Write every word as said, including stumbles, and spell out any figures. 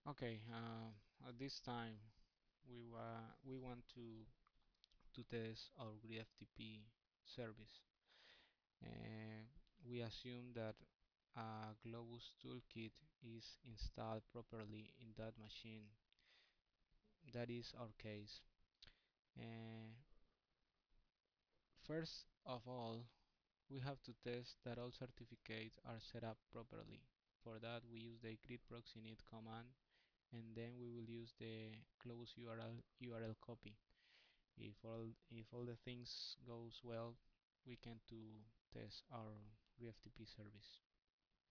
Okay, uh, at this time we wa we want to to test our GridFTP service. Uh, we assume that a Globus toolkit is installed properly in that machine. That is our case. Uh, First of all, we have to test that all certificates are set up properly. For that, we use the grid proxy init command, and then we will use the close U R L U R L copy. If all if all the things goes well, we can to test our GridFTP service.